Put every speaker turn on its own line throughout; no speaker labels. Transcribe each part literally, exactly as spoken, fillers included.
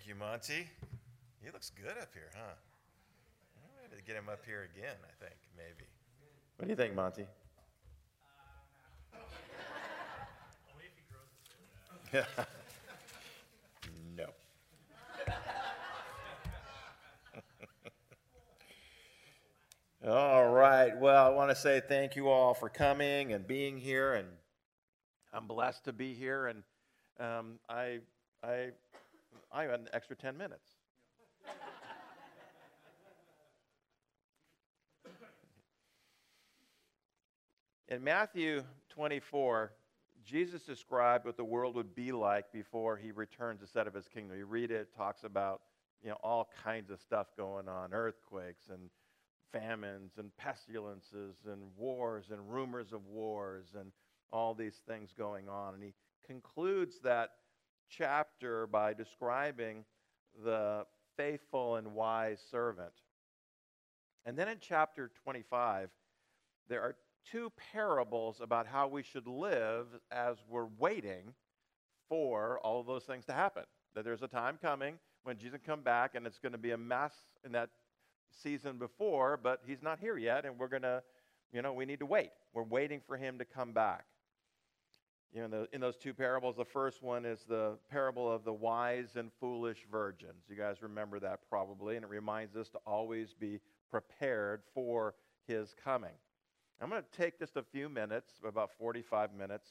Thank you, Monty. He looks good up here, huh? I'm going to get him up here again, I think, maybe. What do you think, Monty?
Only if he grows his hair back.
No. All right. Well, I want to say thank you all for coming and being here, and I'm blessed to be here. And um, I, I, I have an extra ten minutes. In Matthew twenty-four, Jesus described what the world would be like before he returns to set up his kingdom. You read it, it talks about, you know, all kinds of stuff going on, earthquakes and famines and pestilences and wars and rumors of wars and all these things going on. And he concludes that chapter by describing the faithful and wise servant. And then in chapter twenty-five, there are two parables about how we should live as we're waiting for all of those things to happen. That there's a time coming when Jesus will come back and it's going to be a mess in that season before, but he's not here yet, and we're going to, you know, we need to wait. We're waiting for him to come back. You know, in, the, in those two parables, the first one is the parable of the wise and foolish virgins. You guys remember that probably, and it reminds us to always be prepared for his coming. I'm going to take just a few minutes, about forty-five minutes.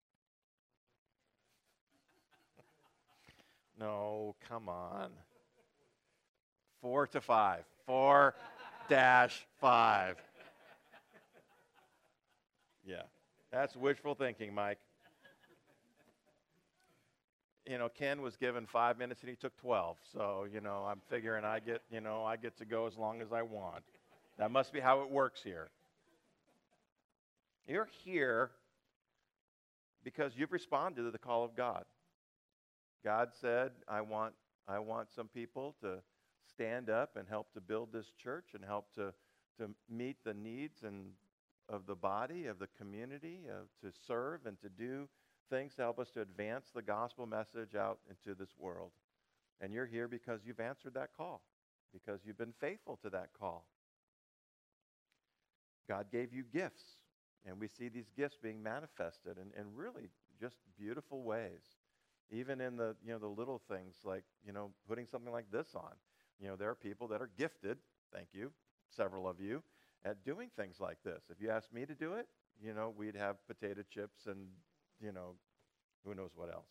No, come on. Four to five. Four dash five. Yeah, that's wishful thinking, Mike. You know, Ken was given five minutes and he took twelve. So, you know, I'm figuring I get, you know, I get to go as long as I want. That must be how it works here. You're here because you've responded to the call of God. God said, I want, I want some people to stand up and help to build this church and help to, to meet the needs and of the body, of the community, uh, to serve and to do things to help us to advance the gospel message out into this world. And you're here because you've answered that call, because you've been faithful to that call. God gave you gifts. And we see these gifts being manifested in, in really just beautiful ways. Even in the, you know, the little things like, you know, putting something like this on. You know, there are people that are gifted, thank you, several of you, at doing things like this. If you asked me to do it, you know, we'd have potato chips and, you know, who knows what else.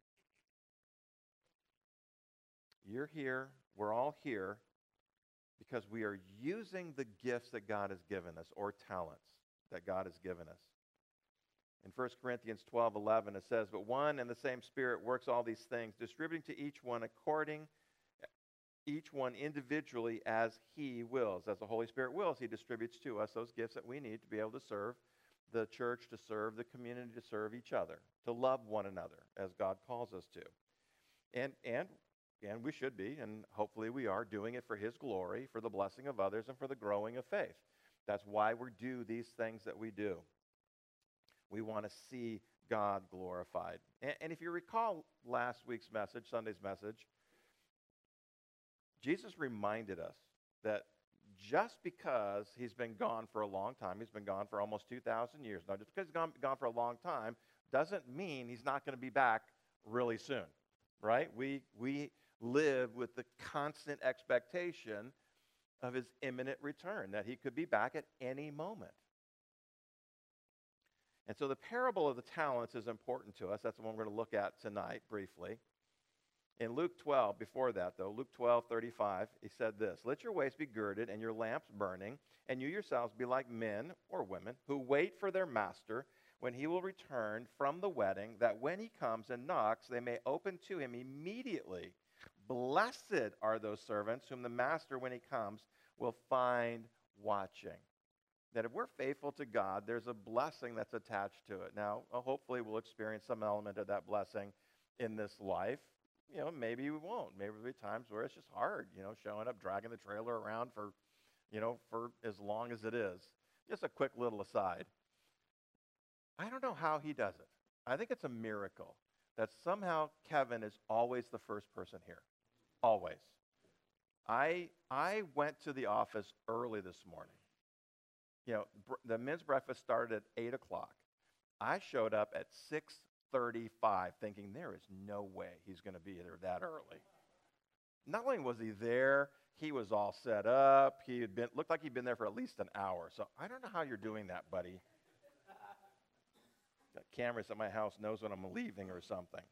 You're here, we're all here, because we are using the gifts that God has given us, or talents that God has given us. In First Corinthians twelve eleven, it says, but one and the same Spirit works all these things, distributing to each one according, each one individually as he wills. As the Holy Spirit wills, he distributes to us those gifts that we need to be able to serve the church, to serve the community, to serve each other, to love one another as God calls us to. And, and, and we should be, and hopefully we are, doing it for his glory, for the blessing of others, and for the growing of faith. That's why we do these things that we do. We want to see God glorified. And, and if you recall last week's message, Sunday's message, Jesus reminded us that just because he's been gone for a long time, he's been gone for almost two thousand years. Now, just because he's gone, gone for a long time doesn't mean he's not going to be back really soon, right? We, we live with the constant expectation of his imminent return, that he could be back at any moment. And so the parable of the talents is important to us. That's the one we're going to look at tonight briefly. In Luke twelve, before that though, Luke twelve thirty-five, he said this, let your waist be girded and your lamps burning, and you yourselves be like men or women who wait for their master when he will return from the wedding, that when he comes and knocks, they may open to him immediately. Blessed are those servants whom the master, when he comes, will find watching. That if we're faithful to God, there's a blessing that's attached to it. Now, well, hopefully we'll experience some element of that blessing in this life. You know, maybe we won't. Maybe there'll be times where it's just hard, you know, showing up, dragging the trailer around for, you know, for as long as it is. Just a quick little aside. I don't know how he does it. I think it's a miracle that somehow Kevin is always the first person here. always. I I went to the office early this morning. You know, br- the men's breakfast started at eight o'clock. I showed up at six thirty-five thinking there is no way he's going to be there that early. Not only was he there, he was all set up. He had been looked like he'd been there for at least an hour. So I don't know how you're doing that, buddy. Got cameras at my house, knows when I'm leaving or something.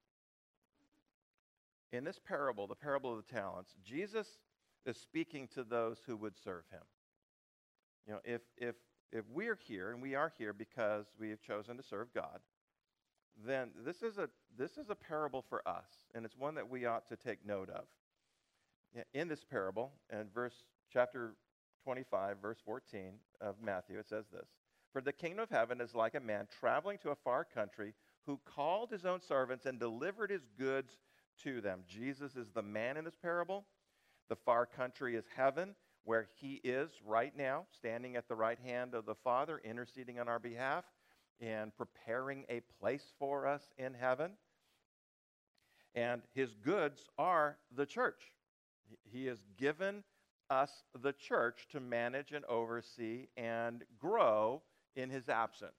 In this parable, the parable of the talents, Jesus is speaking to those who would serve him. You know, if if if we're here, and we are here because we have chosen to serve God, then this is a this is a parable for us, and it's one that we ought to take note of. In this parable, in verse chapter twenty-five, verse fourteen of Matthew, it says this: "For the kingdom of heaven is like a man traveling to a far country who called his own servants and delivered his goods to them." Jesus is the man in this parable. The far country is heaven, where he is right now, standing at the right hand of the Father, interceding on our behalf and preparing a place for us in heaven. And his goods are the church. He has given us the church to manage and oversee and grow in his absence.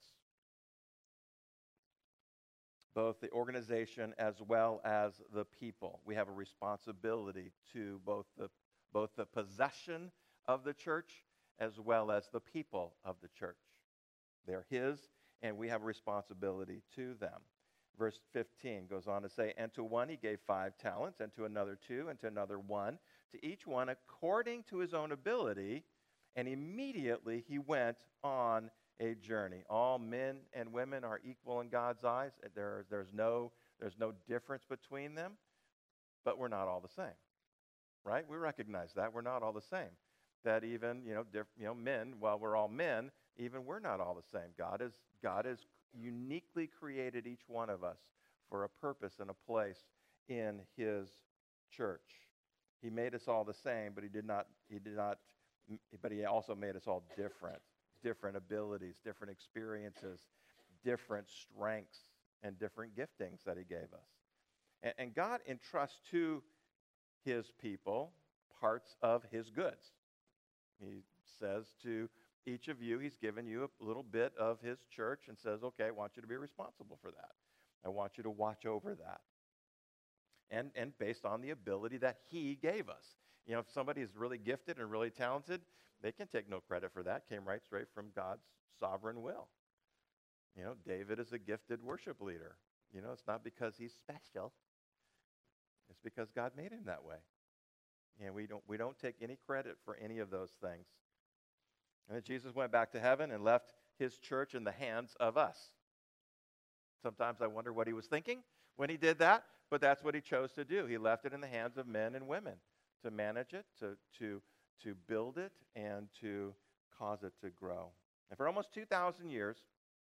Both the organization as well as the people. We have a responsibility to both the, both the possession of the church as well as the people of the church. They're his, and we have a responsibility to them. Verse fifteen goes on to say, "And to one he gave five talents, and to another two, and to another one, to each one according to his own ability, and immediately he went on a journey." All men and women are equal in God's eyes. There, there's no, there's no difference between them, but we're not all the same, right? We recognize that we're not all the same. That even, you know, diff, you know, men, while we're all men, even we're not all the same. God is, God has uniquely created each one of us for a purpose and a place in His church. He made us all the same, but He did not. He did not. But He also made us all different. Different abilities, different experiences, different strengths, and different giftings that He gave us. And, and God entrusts to His people parts of His goods. He says to each of you, He's given you a little bit of His church and says, okay, I want you to be responsible for that. I want you to watch over that. And, and based on the ability that He gave us. You know, if somebody is really gifted and really talented, they can take no credit for that. Came right straight from God's sovereign will. You know, David is a gifted worship leader. You know, it's not because he's special. It's because God made him that way. And we don't we don't take any credit for any of those things. And then Jesus went back to heaven and left His church in the hands of us. Sometimes I wonder what He was thinking when He did that, but that's what He chose to do. He left it in the hands of men and women to manage it, to to to build it, and to cause it to grow. And for almost two thousand years,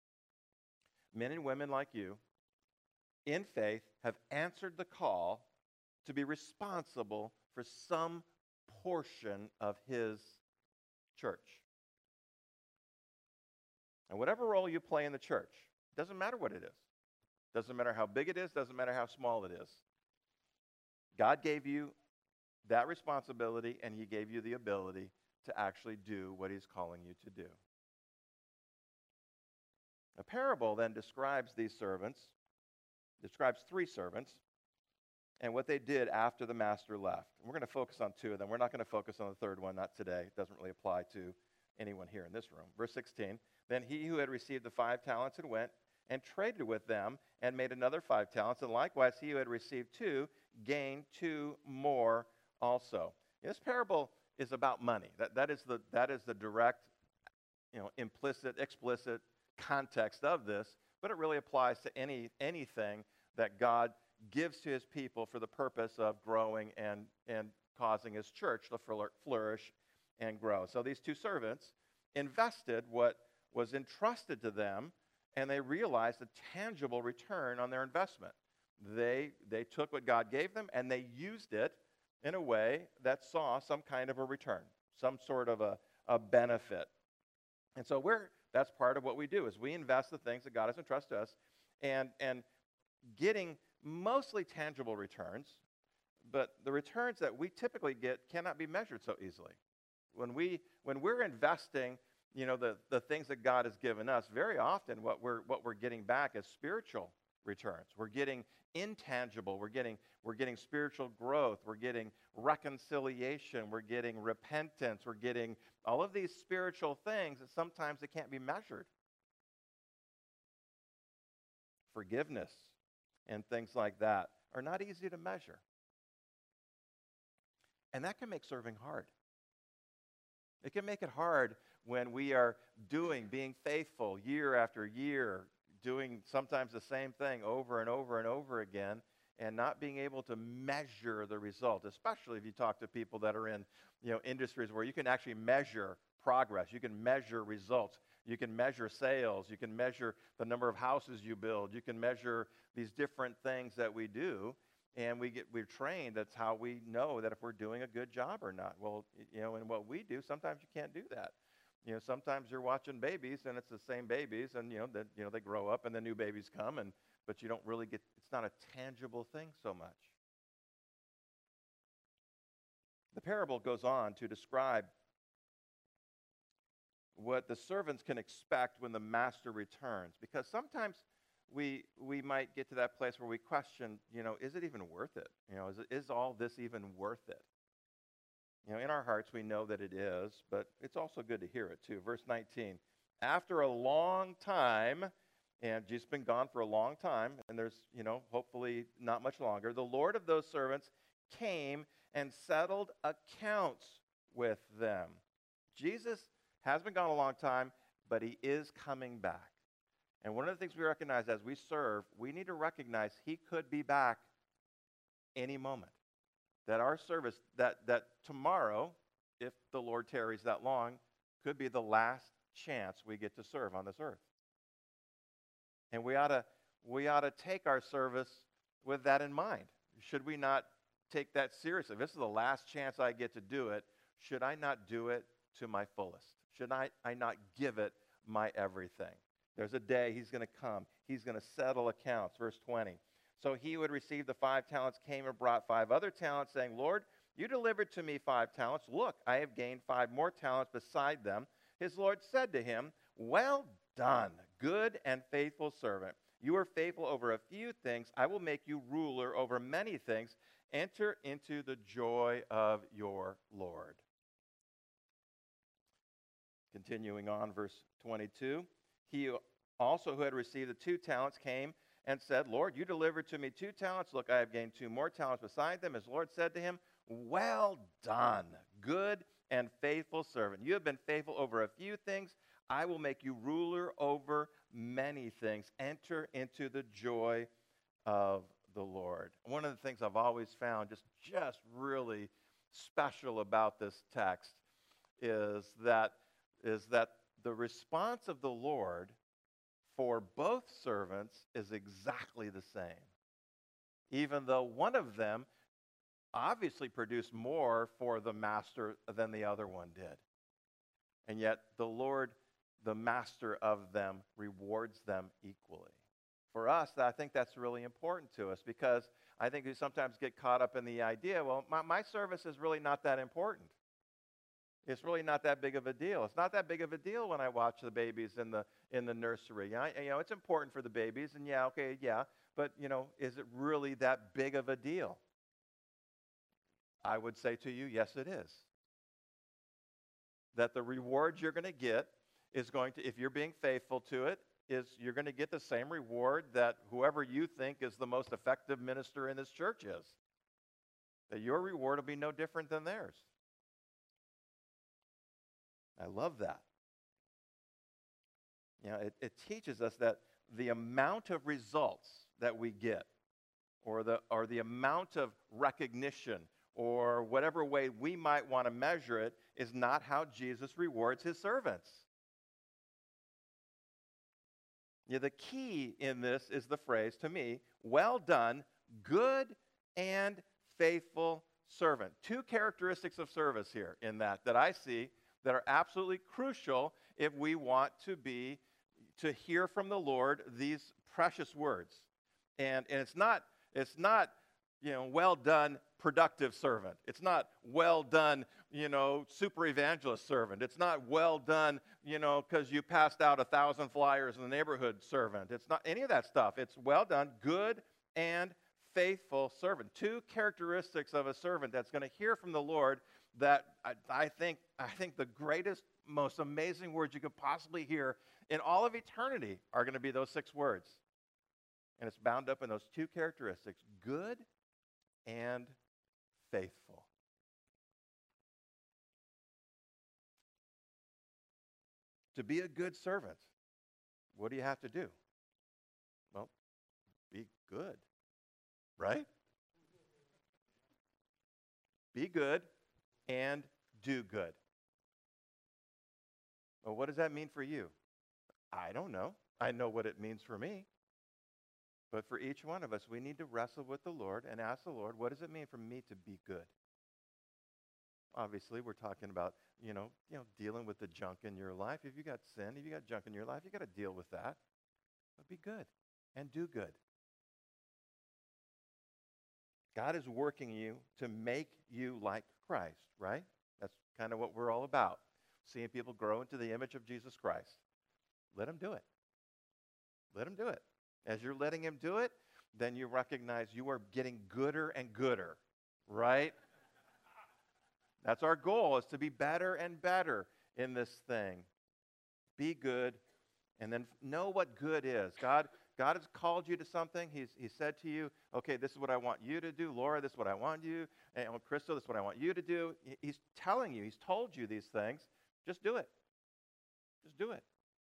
men and women like you, in faith, have answered the call to be responsible for some portion of His church. And whatever role you play in the church, doesn't matter what it is. Doesn't matter how big it is, doesn't matter how small it is. God gave you that responsibility, and He gave you the ability to actually do what He's calling you to do. A parable then describes these servants, describes three servants, and what they did after the master left. We're going to focus on two of them. We're not going to focus on the third one, not today. It doesn't really apply to anyone here in this room. Verse sixteen, "Then he who had received the five talents and went and traded with them and made another five talents, and likewise he who had received two gained two more also." This parable is about money. That, that, is the, that is the direct, you know, implicit, explicit context of this, but it really applies to any anything that God gives to His people for the purpose of growing and, and causing His church to flourish and grow. So these two servants invested what was entrusted to them, and they realized a tangible return on their investment. They, they took what God gave them, and they used it in a way that saw some kind of a return, some sort of a, a benefit. And so we're that's part of what we do, is we invest the things that God has entrusted us, and, and getting mostly tangible returns, but the returns that we typically get cannot be measured so easily. When, we, when we're investing, you know, the, the things that God has given us, very often what we're, what we're getting back is spiritual returns. We're getting intangible. We're getting, we're getting spiritual growth. We're getting reconciliation. We're getting repentance. We're getting all of these spiritual things that sometimes they can't be measured. Forgiveness and things like that are not easy to measure. And that can make serving hard. It can make it hard when we are doing, being faithful year after year, doing sometimes the same thing over and over and over again, and not being able to measure the result, especially if you talk to people that are in, you know, industries where you can actually measure progress, you can measure results, you can measure sales, you can measure the number of houses you build, you can measure these different things that we do, and we get, we're trained. That's how we know that if we're doing a good job or not. Well, you know, in what we do, sometimes you can't do that. You know, sometimes you're watching babies, and it's the same babies, and you know, that you know they grow up, and the new babies come, and but you don't really get. It's not a tangible thing so much. The parable goes on to describe what the servants can expect when the master returns, because sometimes we we might get to that place where we question, you know, is it even worth it? You know, is it, is all this even worth it? You know, in our hearts, we know that it is, but it's also good to hear it too. Verse nineteen, after a long time, and Jesus has been gone for a long time, and there's, you know, hopefully not much longer, the Lord of those servants came and settled accounts with them. Jesus has been gone a long time, but he is coming back. And one of the things we recognize as we serve, we need to recognize he could be back any moment. That our service, that, that tomorrow, if the Lord tarries that long, could be the last chance we get to serve on this earth. And we ought to, we ought to take our service with that in mind. Should we not take that seriously? If this is the last chance I get to do it, should I not do it to my fullest? Should I, I not give it my everything? There's a day he's going to come. He's going to settle accounts. Verse twenty. So he who had received the five talents came and brought five other talents, saying, Lord, you delivered to me five talents. Look, I have gained five more talents beside them. His Lord said to him, well done, good and faithful servant. You are faithful over a few things. I will make you ruler over many things. Enter into the joy of your Lord. Continuing on, verse twenty-two. He also who had received the two talents came and said, Lord, you delivered to me two talents. Look, I have gained two more talents beside them. His Lord said to him, well done, good and faithful servant. You have been faithful over a few things. I will make you ruler over many things. Enter into the joy of the Lord. One of the things I've always found just, just really special about this text is that, is that the response of the Lord for both servants is exactly the same. Even though one of them obviously produced more for the master than the other one did. And yet the Lord, the master of them, rewards them equally. For us, I think that's really important to us, because I think we sometimes get caught up in the idea, well, my, my service is really not that important. It's really not that big of a deal. It's not that big of a deal when I watch the babies in the in the nursery. I, you know, it's important for the babies, and yeah, okay, yeah, but you know, is it really that big of a deal? I would say to you, yes, it is. That the reward you're going to get is going to, if you're being faithful to it, is you're going to get the same reward that whoever you think is the most effective minister in this church is. That your reward will be no different than theirs. I love that. You know, it, it teaches us that the amount of results that we get, or the or the amount of recognition, or whatever way we might want to measure it, is not how Jesus rewards his servants. Yeah, the key in this is the phrase, to me, well done, good and faithful servant. Two characteristics of service here in that that I see that are absolutely crucial if we want to be, to hear from the Lord these precious words. And, and it's not, it's not you know, well done, productive servant. It's not well done, you know, super evangelist servant. It's not well done, you know, because you passed out a thousand flyers in the neighborhood servant. It's not any of that stuff. It's well done, good and faithful servant. Two characteristics of a servant that's going to hear from the Lord that I, I think I think the greatest, most amazing words you could possibly hear in all of eternity are going to be those six words. And it's bound up in those two characteristics, good and faithful. To be a good servant, what do you have to do? Well, be good, right? Be good and do good. Well, what does that mean for you? I don't know. I know what it means for me. But for each one of us, we need to wrestle with the Lord and ask the Lord, what does it mean for me to be good? Obviously, we're talking about, you know, you know, dealing with the junk in your life. If you got sin, if you got junk in your life, you got to deal with that. But be good and do good. God is working you to make you like Christ, right? That's kind of what we're all about. Seeing people grow into the image of Jesus Christ. Let him do it. Let him do it. As you're letting him do it, then you recognize you are getting gooder and gooder, right? That's our goal, is to be better and better in this thing. Be good, and then know what good is. God, God has called you to something. He's, he said to you, okay, this is what I want you to do. Laura, this is what I want you. And Crystal, this is what I want you to do. He's telling you, he's told you these things. Just do it. Just do it.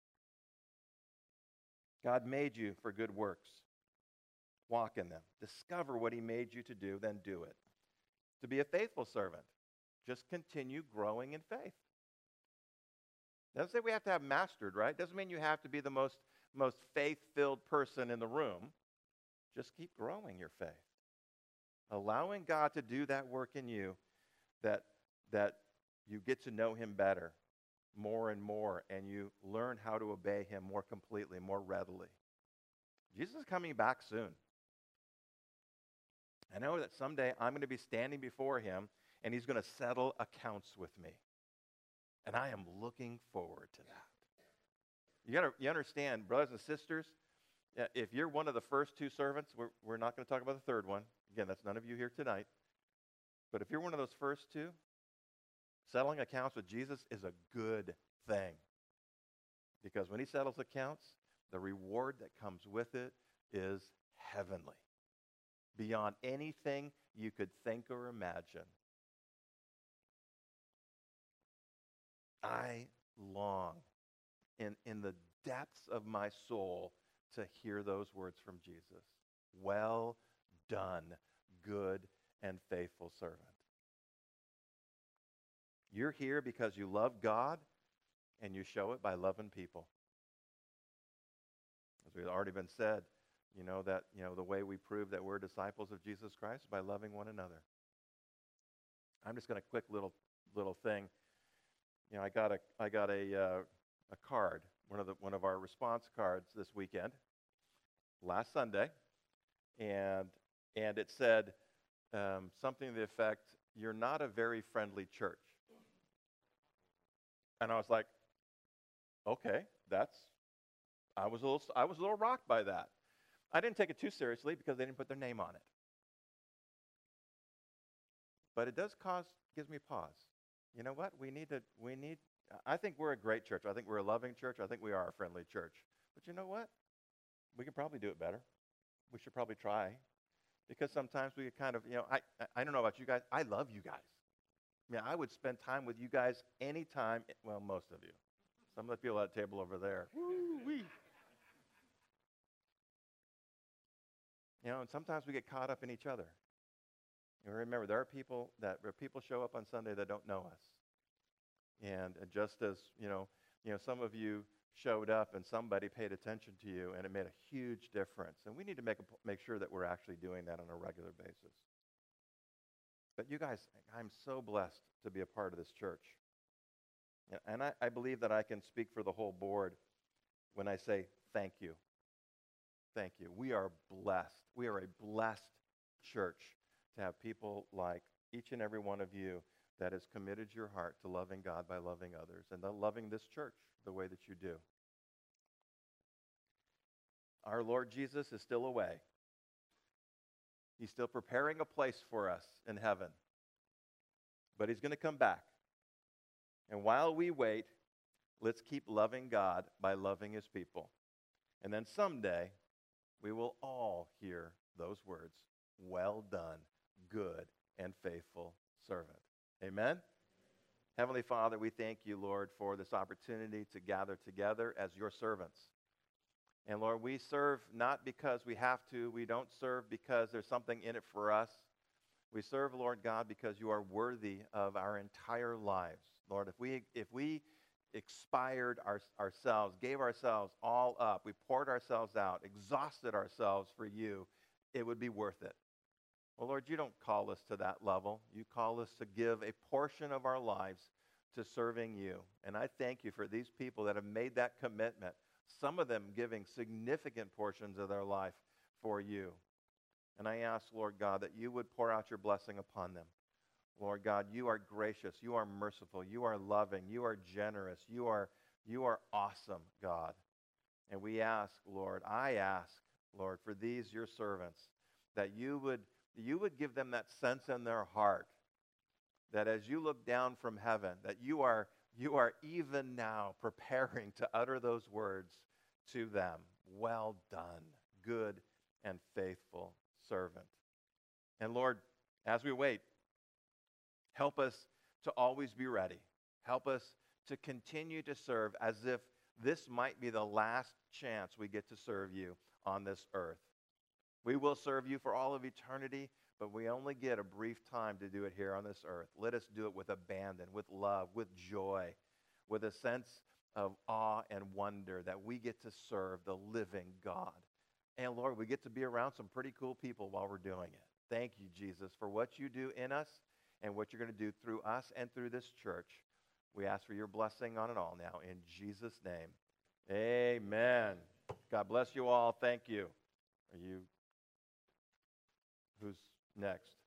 God made you for good works. Walk in them. Discover what he made you to do, then do it. To be a faithful servant, just continue growing in faith. Doesn't say we have to have mastered, right? Doesn't mean you have to be the most, most faith-filled person in the room. Just keep growing your faith. Allowing God to do that work in you, that, that you get to know him better, more and more, and you learn how to obey him more completely, more readily. Jesus is coming back soon. I know that someday I'm going to be standing before him, and he's going to settle accounts with me. And I am looking forward to that. You gotta, you understand, brothers and sisters, if you're one of the first two servants, we're, we're not going to talk about the third one. Again, that's none of you here tonight. But if you're one of those first two, settling accounts with Jesus is a good thing. Because when he settles accounts, the reward that comes with it is heavenly. Beyond anything you could think or imagine. I long in, in the depths of my soul to hear those words from Jesus. Well done, good and faithful servant. You're here because you love God, and you show it by loving people. As we've already been said, you know that you know the way we prove that we're disciples of Jesus Christ is by loving one another. I'm just going to quick little little thing. You know, I got a I got a uh, a card, one of the one of our response cards this weekend, last Sunday, and and it said um, something to the effect, "You're not a very friendly church." And I was like, okay, that's, I was a little, I was a little rocked by that. I didn't take it too seriously because they didn't put their name on it. But it does cause, gives me pause. You know what? We need to, we need, I think we're a great church. I think we're a loving church. I think we are a friendly church. But you know what? We can probably do it better. We should probably try. Because sometimes we kind of, you know, I, I don't know about you guys. I love you guys. I mean, I would spend time with you guys anytime, well, most of you. Some of the people at the table over there. Woo-wee. You know, and sometimes we get caught up in each other. And remember, there are people that where people show up on Sunday that don't know us. And just as, you know, you know, some of you showed up and somebody paid attention to you, and it made a huge difference. And we need to make, a, make sure that we're actually doing that on a regular basis. But you guys, I'm so blessed to be a part of this church. And I, I believe that I can speak for the whole board when I say thank you. Thank you. We are blessed. We are a blessed church. to have people like each and every one of you that has committed your heart to loving God by loving others and to loving this church the way that you do. Our Lord Jesus is still away. He's still preparing a place for us in heaven. But he's going to come back. And while we wait, let's keep loving God by loving his people. And then someday, we will all hear those words, "Well done, good and faithful servant." Amen? Heavenly Father, we thank you, Lord, for this opportunity to gather together as your servants. And Lord, we serve not because we have to. We don't serve because there's something in it for us. We serve, Lord God, because you are worthy of our entire lives. Lord, if we if we expired our, ourselves, gave ourselves all up, we poured ourselves out, exhausted ourselves for you, it would be worth it. Well, Lord, you don't call us to that level. You call us to give a portion of our lives to serving you. And I thank you for these people that have made that commitment, some of them giving significant portions of their life for you. And I ask, Lord God, that you would pour out your blessing upon them. Lord God, you are gracious, you are merciful, you are loving, you are generous, you are, you are awesome, God. And we ask, Lord, I ask, Lord, for these your servants, that you would, you would give them that sense in their heart that as you look down from heaven, that you are, you are even now preparing to utter those words to them. Well done, good and faithful servant. And Lord, as we wait, help us to always be ready. Help us to continue to serve as if this might be the last chance we get to serve you on this earth. We will serve you for all of eternity, but we only get a brief time to do it here on this earth. Let us do it with abandon, with love, with joy, with a sense of awe and wonder that we get to serve the living God. And Lord, we get to be around some pretty cool people while we're doing it. Thank you, Jesus, for what you do in us and what you're going to do through us and through this church. We ask for your blessing on it all now. In Jesus' name, amen. God bless you all. Thank you. Are you, who's next?